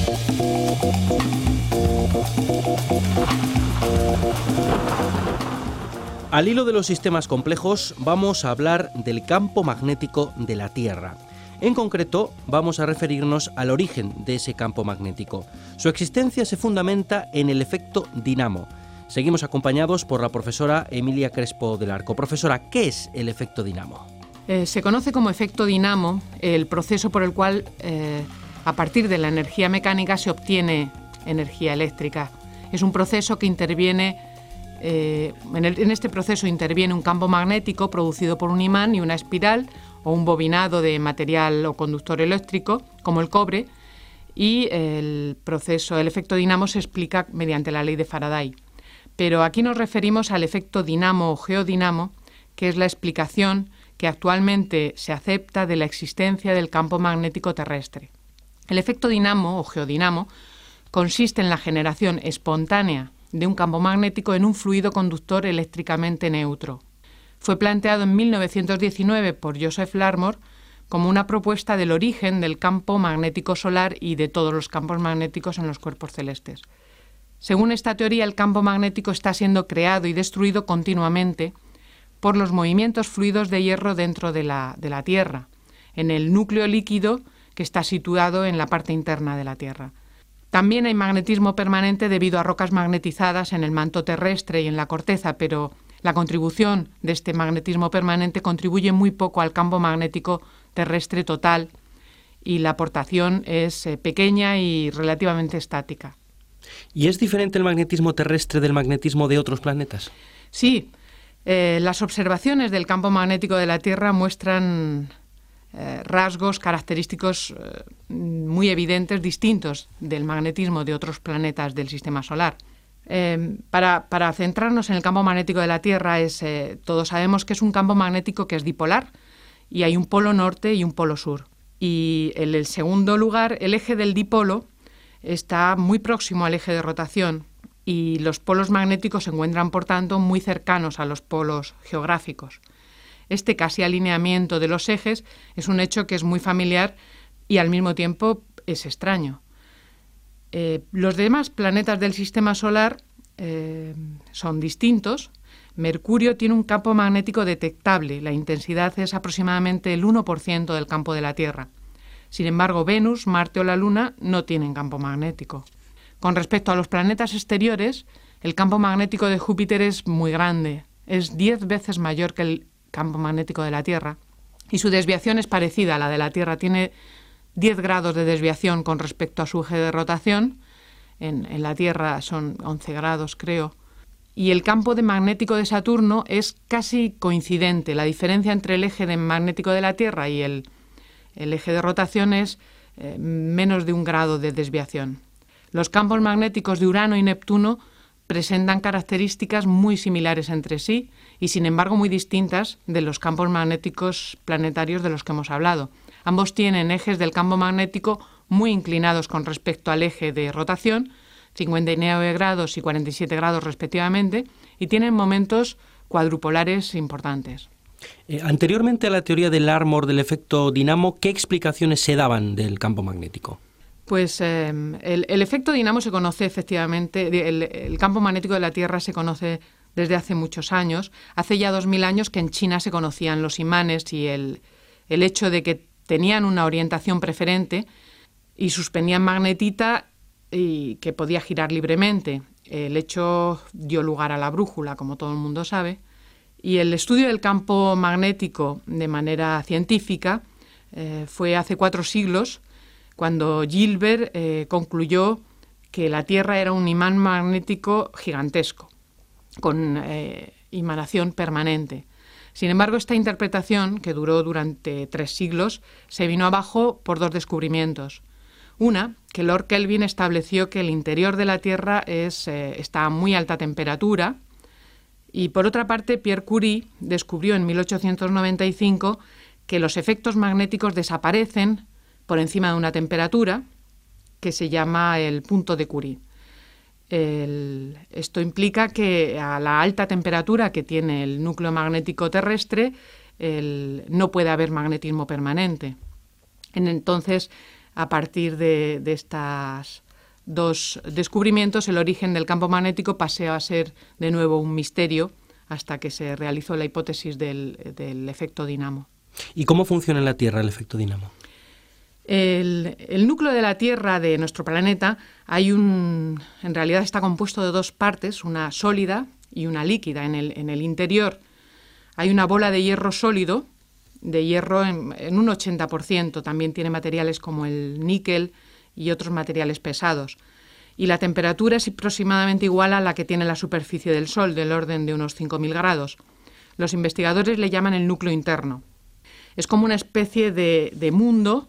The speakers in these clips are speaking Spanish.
Al hilo de los sistemas complejos, vamos a hablar del campo magnético de la Tierra. En concreto, vamos a referirnos al origen de ese campo magnético. Su existencia se fundamenta en el efecto dinamo. Seguimos acompañados por la profesora Emilia Crespo del Arco. Profesora, ¿qué es el efecto dinamo? Se conoce como efecto dinamo el proceso por el cual, a partir de la energía mecánica, se obtiene energía eléctrica. Es un proceso que interviene, en este proceso interviene un campo magnético producido por un imán y una espiral o un bobinado de material o conductor eléctrico, como el cobre, y el efecto dinamo se explica mediante la ley de Faraday. Pero aquí nos referimos al efecto dinamo o geodinamo, que es la explicación que actualmente se acepta de la existencia del campo magnético terrestre. El efecto dinamo o geodinamo consiste en la generación espontánea de un campo magnético en un fluido conductor eléctricamente neutro. Fue planteado en 1919 por Joseph Larmor como una propuesta del origen del campo magnético solar y de todos los campos magnéticos en los cuerpos celestes. Según esta teoría, el campo magnético está siendo creado y destruido continuamente por los movimientos fluidos de hierro dentro de la Tierra, en el núcleo líquido que está situado en la parte interna de la Tierra. También hay magnetismo permanente debido a rocas magnetizadas en el manto terrestre y en la corteza, pero la contribución de este magnetismo permanente contribuye muy poco al campo magnético terrestre total y la aportación es pequeña y relativamente estática. ¿Y es diferente el magnetismo terrestre del magnetismo de otros planetas? Sí. Las observaciones del campo magnético de la Tierra muestran rasgos característicos muy evidentes, distintos del magnetismo de otros planetas del Sistema Solar. Para centrarnos en el campo magnético de la Tierra, todos sabemos que es un campo magnético que es dipolar y hay un polo norte y un polo sur. Y en el segundo lugar, el eje del dipolo está muy próximo al eje de rotación y los polos magnéticos se encuentran, por tanto, muy cercanos a los polos geográficos. Este casi alineamiento de los ejes es un hecho que es muy familiar y al mismo tiempo es extraño. Los demás planetas del Sistema Solar son distintos. Mercurio tiene un campo magnético detectable, la intensidad es aproximadamente el 1% del campo de la Tierra. Sin embargo, Venus, Marte o la Luna no tienen campo magnético. Con respecto a los planetas exteriores, el campo magnético de Júpiter es muy grande, es 10 veces mayor que el campo magnético de la Tierra y su desviación es parecida a la de la Tierra, tiene 10 grados de desviación con respecto a su eje de rotación, en la Tierra son 11 grados creo, y el campo magnético de Saturno es casi coincidente, la diferencia entre el eje magnético de la Tierra y el eje de rotación es menos de 1 grado de desviación. Los campos magnéticos de Urano y Neptuno presentan características muy similares entre sí y, sin embargo, muy distintas de los campos magnéticos planetarios de los que hemos hablado. Ambos tienen ejes del campo magnético muy inclinados con respecto al eje de rotación, 59 grados y 47 grados respectivamente, y tienen momentos cuadrupolares importantes. Anteriormente a la teoría de Larmor del efecto dinamo, ¿qué explicaciones se daban del campo magnético? Pues el efecto dinamo se conoce efectivamente, el campo magnético de la Tierra se conoce desde hace muchos años. Hace ya 2000 años que en China se conocían los imanes y el hecho de que tenían una orientación preferente y suspendían magnetita y que podía girar libremente. El hecho dio lugar a la brújula, como todo el mundo sabe. Y el estudio del campo magnético de manera científica fue hace 4 siglos, cuando Gilbert concluyó que la Tierra era un imán magnético gigantesco, con emanación permanente. Sin embargo, esta interpretación, que duró durante 3 siglos, se vino abajo por 2 descubrimientos. Una, que Lord Kelvin estableció que el interior de la Tierra está a muy alta temperatura, y por otra parte, Pierre Curie descubrió en 1895 que los efectos magnéticos desaparecen por encima de una temperatura que se llama el punto de Curie. Esto implica que a la alta temperatura que tiene el núcleo magnético terrestre no puede haber magnetismo permanente. Entonces, a partir de estos dos descubrimientos, el origen del campo magnético pasó a ser de nuevo un misterio hasta que se realizó la hipótesis del efecto dinamo. ¿Y cómo funciona en la Tierra el efecto dinamo? El núcleo de la Tierra, de nuestro planeta, en realidad está compuesto de dos partes, una sólida y una líquida. En el interior hay una bola de hierro sólido, de hierro en un 80%. También tiene materiales como el níquel y otros materiales pesados. Y la temperatura es aproximadamente igual a la que tiene la superficie del Sol, del orden de unos 5.000 grados. Los investigadores le llaman el núcleo interno. Es como una especie de mundo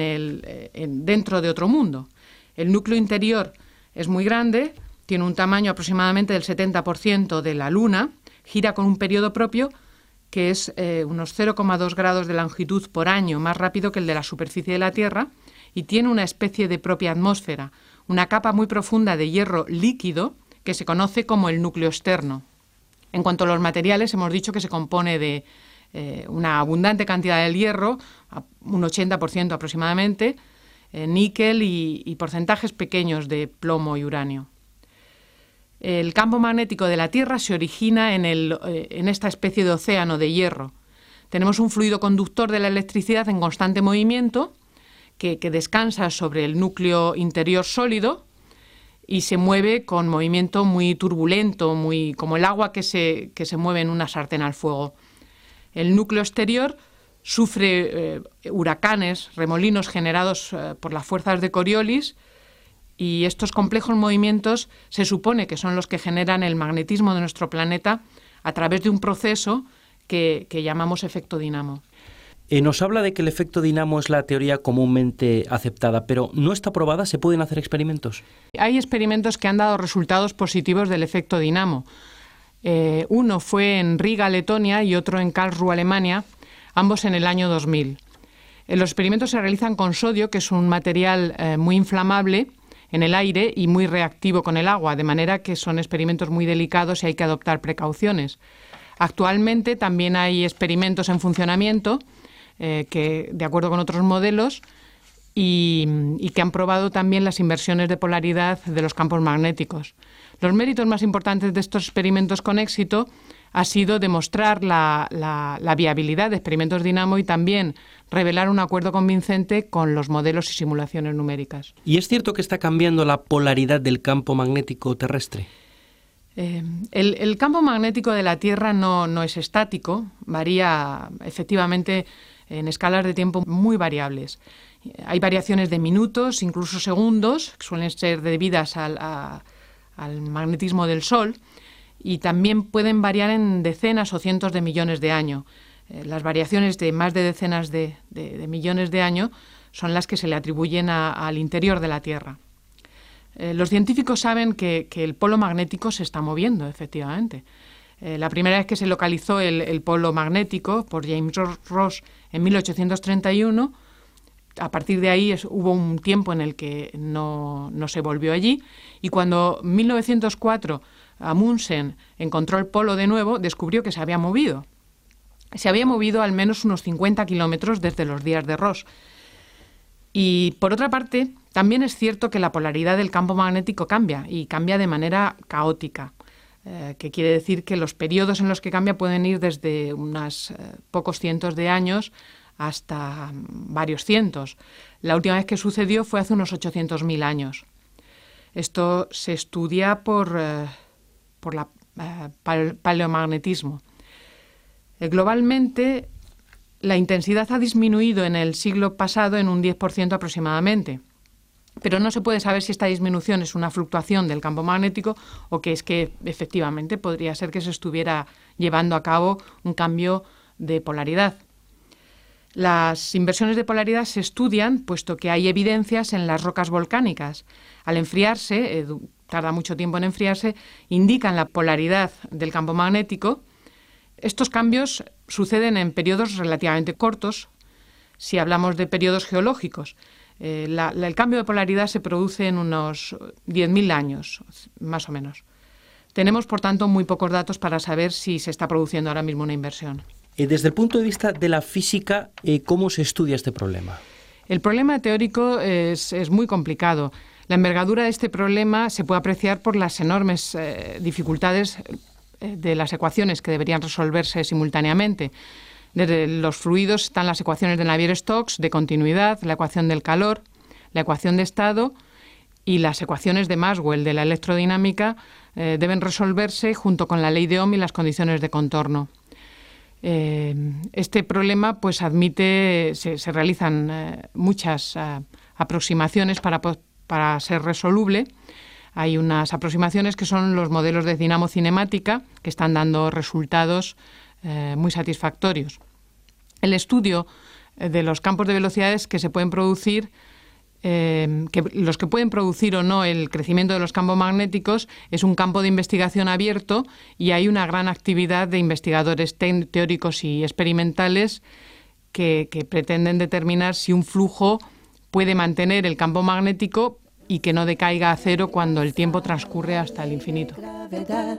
dentro de otro mundo. El núcleo interior es muy grande, tiene un tamaño aproximadamente del 70% de la Luna, gira con un periodo propio que es unos 0,2 grados de longitud por año, más rápido que el de la superficie de la Tierra, y tiene una especie de propia atmósfera, una capa muy profunda de hierro líquido que se conoce como el núcleo externo. En cuanto a los materiales, hemos dicho que se compone de una abundante cantidad del hierro, un 80% aproximadamente, níquel y porcentajes pequeños de plomo y uranio. El campo magnético de la Tierra se origina en esta especie de océano de hierro. Tenemos un fluido conductor de la electricidad en constante movimiento que descansa sobre el núcleo interior sólido y se mueve con movimiento muy turbulento, muy como el agua que se mueve en una sartén al fuego. El núcleo exterior sufre huracanes, remolinos generados por las fuerzas de Coriolis, y estos complejos movimientos se supone que son los que generan el magnetismo de nuestro planeta a través de un proceso que llamamos efecto dinamo. Nos habla de que el efecto dinamo es la teoría comúnmente aceptada, pero ¿no está probada? ¿Se pueden hacer experimentos? Hay experimentos que han dado resultados positivos del efecto dinamo. Uno fue en Riga, Letonia, y otro en Karlsruhe, Alemania, ambos en el año 2000. Los experimentos se realizan con sodio, que es un material muy inflamable en el aire y muy reactivo con el agua, de manera que son experimentos muy delicados y hay que adoptar precauciones. Actualmente también hay experimentos en funcionamiento que, de acuerdo con otros modelos, y que han probado también las inversiones de polaridad de los campos magnéticos. Los méritos más importantes de estos experimentos con éxito ha sido demostrar la viabilidad de experimentos dinamo y también revelar un acuerdo convincente con los modelos y simulaciones numéricas. ¿Y es cierto que está cambiando la polaridad del campo magnético terrestre? El campo magnético de la Tierra no es estático, varía efectivamente en escalas de tiempo muy variables. Hay variaciones de minutos, incluso segundos, que suelen ser debidas al magnetismo del Sol, y también pueden variar en decenas o cientos de millones de años. Las variaciones de más de decenas de millones de años son las que se le atribuyen al interior de la Tierra. Los científicos saben que el polo magnético se está moviendo, efectivamente. La primera vez que se localizó el polo magnético por James Ross en 1831, a partir de ahí hubo un tiempo en el que no se volvió allí, y cuando en 1904 Amundsen encontró el polo de nuevo, descubrió que se había movido. Se había movido al menos unos 50 kilómetros desde los días de Ross. Y por otra parte, también es cierto que la polaridad del campo magnético cambia, y cambia de manera caótica, que quiere decir que los periodos en los que cambia pueden ir desde unos pocos cientos de años hasta varios cientos. La última vez que sucedió fue hace unos 800.000 años. Esto se estudia por paleomagnetismo. Globalmente, la intensidad ha disminuido en el siglo pasado en un 10% aproximadamente, pero no se puede saber si esta disminución es una fluctuación del campo magnético o que es que efectivamente podría ser que se estuviera llevando a cabo un cambio de polaridad. Las inversiones de polaridad se estudian puesto que hay evidencias en las rocas volcánicas. Al enfriarse, tarda mucho tiempo en enfriarse, indican la polaridad del campo magnético. Estos cambios suceden en periodos relativamente cortos, si hablamos de periodos geológicos. El cambio de polaridad se produce en unos 10.000 años, más o menos. Tenemos, por tanto, muy pocos datos para saber si se está produciendo ahora mismo una inversión. Desde el punto de vista de la física, ¿cómo se estudia este problema? El problema teórico es muy complicado. La envergadura de este problema se puede apreciar por las enormes dificultades de las ecuaciones que deberían resolverse simultáneamente. Desde los fluidos están las ecuaciones de Navier-Stokes de continuidad, la ecuación del calor, la ecuación de estado y las ecuaciones de Maxwell de la electrodinámica deben resolverse junto con la ley de Ohm y las condiciones de contorno. Este problema pues admite, se realizan muchas aproximaciones para ser resoluble. Hay unas aproximaciones que son los modelos de dinamocinemática que están dando resultados muy satisfactorios. El estudio de los campos de velocidades que se pueden producir, los que pueden producir o no el crecimiento de los campos magnéticos, es un campo de investigación abierto y hay una gran actividad de investigadores teóricos y experimentales que pretenden determinar si un flujo puede mantener el campo magnético y que no decaiga a cero cuando el tiempo transcurre hasta el infinito.